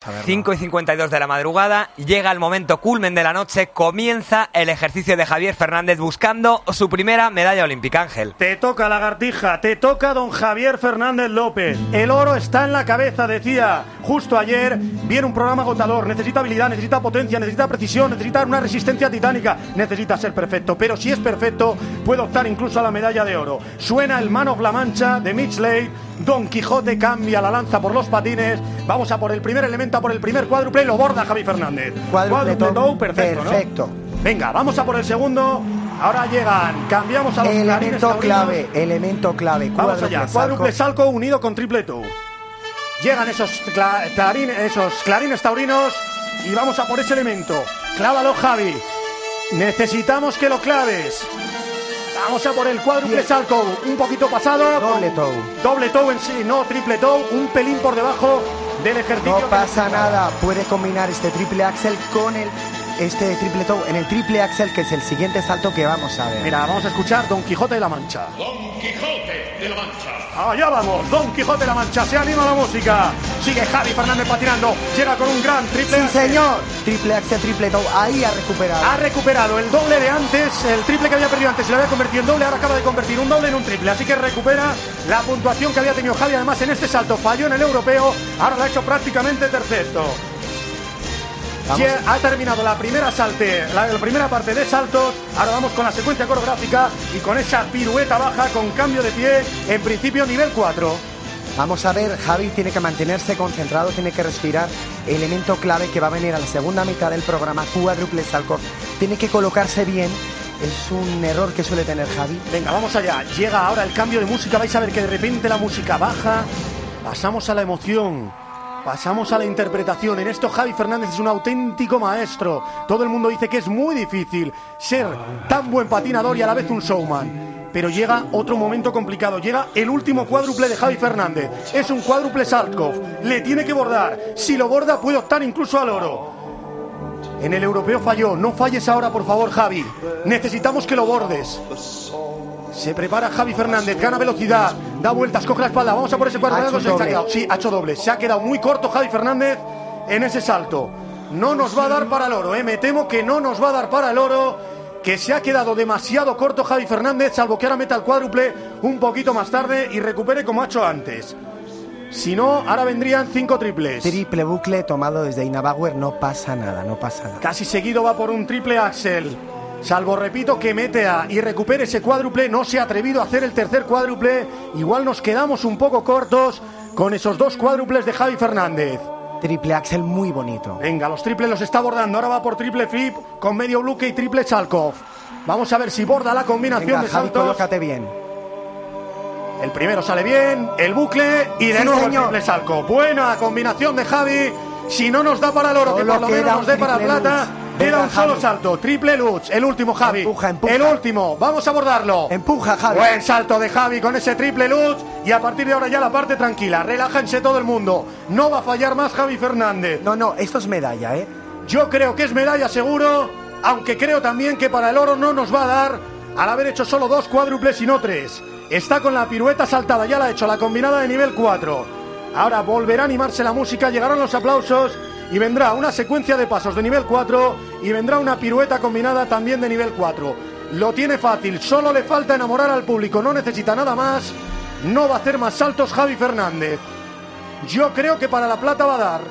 verlo. 5:52 de la madrugada, llega el momento culmen de la noche, comienza el ejercicio de Javier Fernández buscando su primera medalla olímpica, Ángel. Te toca, lagartija, te toca don Javier Fernández López. El oro está en la cabeza, decía justo ayer. Viene un programa agotador, necesita habilidad, necesita potencia, necesita precisión, necesita una resistencia titánica, necesita ser perfecto, pero si es perfecto puede optar incluso a la medalla de oro. Suena el Man of La Mancha de Mitch Lake. Don Quijote cambia la lanza por los patines. Vamos a por el primer elemento, a por el primer cuádruple. Lo borda Javi Fernández. Cuádruple toe, perfecto, ¿no? Venga, vamos a por el segundo. Ahora llegan, cambiamos a los elemento clave. Vamos allá, cuádruple salco unido con triple toe. Llegan esos clarines taurinos y vamos a por ese elemento. Clávalo, Javi. Necesitamos que lo claves. Vamos a por el cuádruple salco, un poquito pasado. Doble toe en sí, no triple toe, un pelín por debajo del ejercicio. No pasa nada, puede combinar este triple axel con este triple toe en el triple axel, que es el siguiente salto que vamos a ver. Mira, vamos a escuchar Don Quijote de la Mancha. Don Quijote de la Mancha. Allá vamos, Don Quijote de la Mancha, se anima la música. Sigue Javi Fernández patinando, llega con un gran triple sí, axel. Señor, triple axel, triple toe, ahí ha recuperado. Ha recuperado el doble de antes, el triple que había perdido antes, se lo había convertido en doble, ahora acaba de convertir un doble en un triple, así que recupera la puntuación que había tenido Javi. Además en este salto falló en el europeo, ahora lo ha hecho prácticamente perfecto. Ha terminado la primera parte de saltos. Ahora vamos con la secuencia coreográfica y con esa pirueta baja con cambio de pie, en principio nivel 4. Vamos a ver, Javi tiene que mantenerse concentrado, tiene que respirar. Elemento clave que va a venir a la segunda mitad del programa, cuádruple salto. Tiene que colocarse bien. Es un error que suele tener Javi. Venga, vamos allá. Llega ahora el cambio de música. Vais a ver que de repente la música baja. Pasamos a la emoción. Pasamos a la interpretación. En esto Javi Fernández es un auténtico maestro. Todo el mundo dice que es muy difícil ser tan buen patinador y a la vez un showman. Pero llega otro momento complicado. Llega el último cuádruple de Javi Fernández. Es un cuádruple Saltkov. Le tiene que bordar. Si lo borda puede optar incluso al oro. En el europeo falló. No falles ahora, por favor, Javi. Necesitamos que lo bordes. Se prepara Javi Fernández, gana velocidad, da vueltas, coge la espalda. Vamos a por ese cuádruple. Sí, ha hecho doble. Se ha quedado muy corto Javi Fernández en ese salto. No nos va a dar para el oro, Me temo que no nos va a dar para el oro. Que se ha quedado demasiado corto Javi Fernández, salvo que ahora meta el cuádruple un poquito más tarde y recupere como ha hecho antes. Si no, ahora vendrían 5 triples. Triple bucle tomado desde Inabauer, no pasa nada. Casi seguido va por un triple axel. Salvo, repito, que meta y recupere ese cuádruple. No se ha atrevido a hacer el tercer cuádruple. Igual nos quedamos un poco cortos con esos 2 cuádruples de Javi Fernández. Triple axel muy bonito. Venga, los triples los está bordando. Ahora va por triple flip con medio bloque y triple Saltkov. Vamos a ver si borda la combinación. Venga, de Javi, saltos. colócate bien. El primero sale bien, el bucle y de nuevo señor. El triple Saltkov. Buena combinación de Javi. Si no nos da para el oro, que por lo menos nos dé para la plata. Queda un solo salto, triple Lutz, el último Javi. Empuja. El último, vamos a abordarlo. Empuja, Javi. Buen salto de Javi con ese triple Lutz. Y a partir de ahora ya la parte tranquila. Relájense todo el mundo. No va a fallar más Javi Fernández. No, esto es medalla, Yo creo que es medalla seguro. Aunque creo también que para el oro no nos va a dar, al haber hecho solo 2 cuádruples y no 3. Está con la pirueta saltada, ya la ha hecho, la combinada de nivel 4. Ahora volverá a animarse la música, llegarán los aplausos. Y vendrá una secuencia de pasos de nivel 4 y vendrá una pirueta combinada también de nivel 4. Lo tiene fácil, solo le falta enamorar al público, no necesita nada más. No va a hacer más saltos Javi Fernández. Yo creo que para la plata va a dar.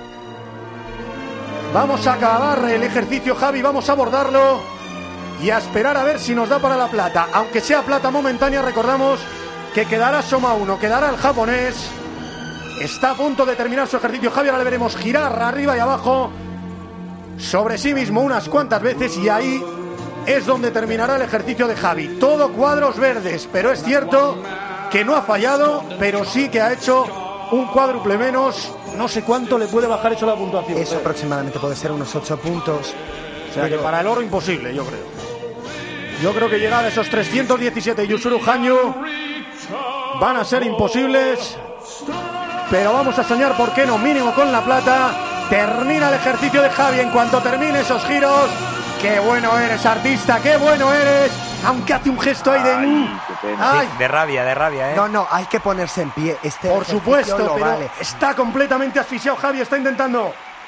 Vamos a acabar el ejercicio, Javi, vamos a abordarlo y a esperar a ver si nos da para la plata. Aunque sea plata momentánea, recordamos que quedará Soma 1, quedará el japonés. Está a punto de terminar su ejercicio Javi. Ahora le veremos girar arriba y abajo sobre sí mismo unas cuantas veces y ahí es donde terminará el ejercicio de Javi. Todo cuadros verdes, pero es cierto que no ha fallado, pero sí que ha hecho un cuádruple menos. No sé cuánto le puede bajar eso la puntuación. Eso aproximadamente puede ser unos 8 puntos. O sea que para el oro imposible, yo creo. Yo creo que llegar a esos 317 Yusuru Hanyu van a ser imposibles. Pero vamos a soñar, ¿por qué no? Mínimo con la plata. Termina el ejercicio de Javi. En cuanto termine esos giros, ¡qué bueno eres, artista! ¡Qué bueno eres! Aunque hace un gesto ahí de... ¡Ay! Sí, de rabia, No, hay que ponerse en pie. Por supuesto, pero vale. Está completamente asfixiado Javi. Está intentando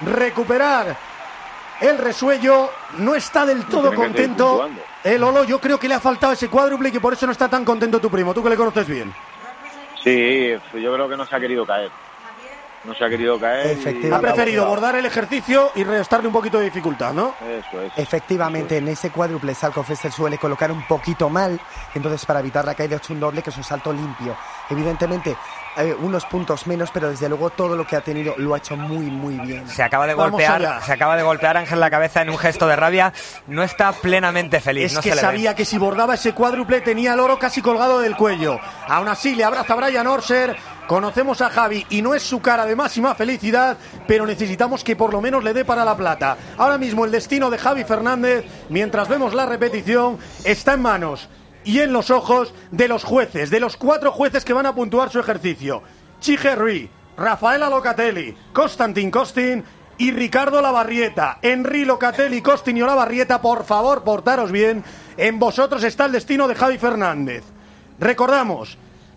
recuperar el resuello. No está del todo contento el Olo. Yo creo que le ha faltado ese cuádruple y que por eso no está tan contento tu primo, tú que le conoces bien. Sí, yo creo que no se ha querido caer. No se ha querido caer. Ha preferido bordar el ejercicio y restarle un poquito de dificultad, ¿no? Eso es. Efectivamente, en ese cuádruple Salchow se suele colocar un poquito mal, entonces para evitar la caída ha hecho un doble, que es un salto limpio. Evidentemente, unos puntos menos, pero desde luego todo lo que ha tenido lo ha hecho muy bien. Se acaba de golpear Ángel la cabeza en un gesto de rabia. No está plenamente feliz. Es no que se le sabía ve. que si bordaba ese cuádruple tenía el oro casi colgado del cuello. Aún así le abraza a Brian Orser. Conocemos a Javi y no es su cara de máxima felicidad, pero necesitamos que por lo menos le dé para la plata. Ahora mismo el destino de Javi Fernández, mientras vemos la repetición, está en manos y en los ojos de los jueces, de los 4 jueces que van a puntuar su ejercicio. Chige Rui, Rafaela Locatelli, Constantin Costin y Ricardo Lavarrieta. Henry, Locatelli, Costin y Olavarrieta, por favor, portaros bien. En vosotros está el destino de Javi Fernández. Recordamos,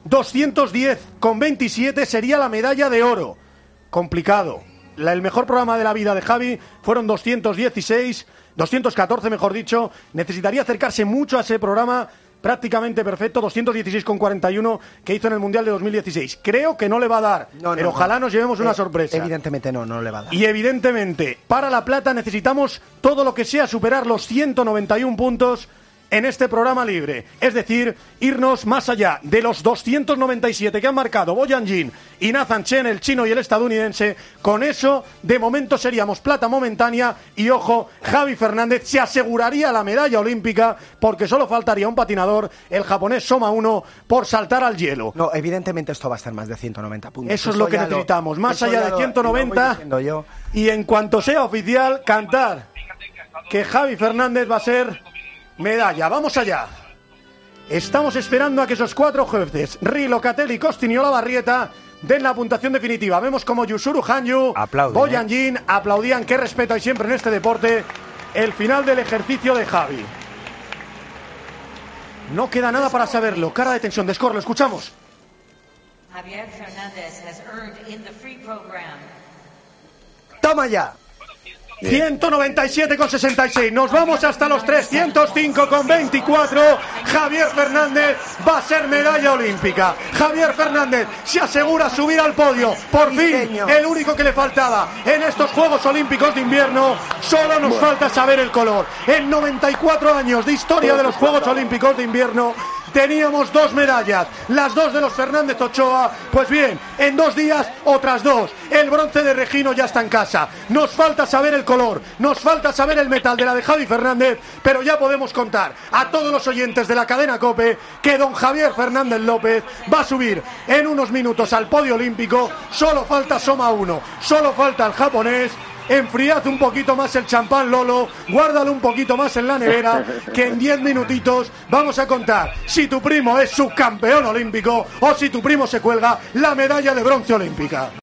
210,27 sería la medalla de oro. Complicado. El mejor programa de la vida de Javi fueron 214 mejor dicho. Necesitaría acercarse mucho a ese programa prácticamente perfecto, 216,41 que hizo en el Mundial de 2016. Creo que no le va a dar, pero ojalá nos llevemos una sorpresa. Evidentemente no le va a dar. Y evidentemente, para la plata necesitamos todo lo que sea superar los 191 puntos en este programa libre, es decir, irnos más allá de los 297 que han marcado Boyan Jin y Nathan Chen, el chino y el estadounidense. Con eso, de momento seríamos plata momentánea y, ojo, Javi Fernández se aseguraría la medalla olímpica porque solo faltaría un patinador, el japonés Soma 1, por saltar al hielo. No, evidentemente esto va a estar más de 190 puntos. Eso es lo que necesitamos, más allá de 190 y en cuanto sea oficial, cantar que Javi Fernández va a ser medalla. Vamos allá. Estamos esperando a que esos 4 jueces, Ri, Locatelli, Costin y Olavarrieta, den la puntuación definitiva. Vemos como Yusuru Hanyu, Boyan Jin aplaudían. Qué respeto hay siempre en este deporte. El final del ejercicio de Javi. No queda nada para saberlo. Cara de tensión. Descor, lo escuchamos. Javier Fernández has earned in the free program. ¡Toma ya! 197,66. Nos vamos hasta los 305,24. Javier Fernández va a ser medalla olímpica. Javier Fernández se asegura subir al podio. Por fin, el único que le faltaba en estos Juegos Olímpicos de invierno. Solo nos falta saber el color. En 94 años de historia de los Juegos Olímpicos de invierno teníamos 2 medallas, las 2 de los Fernández Ochoa. Pues bien, en 2 días otras 2. El bronce de Regino ya está en casa. Nos falta saber el color, nos falta saber el metal de la de Javi Fernández, pero ya podemos contar a todos los oyentes de la cadena COPE que don Javier Fernández López va a subir en unos minutos al podio olímpico. Solo falta Soma 1, solo falta el japonés. Enfriad un poquito más el champán, Lolo, guárdalo un poquito más en la nevera, que en 10 minutitos vamos a contar si tu primo es subcampeón olímpico o si tu primo se cuelga la medalla de bronce olímpica.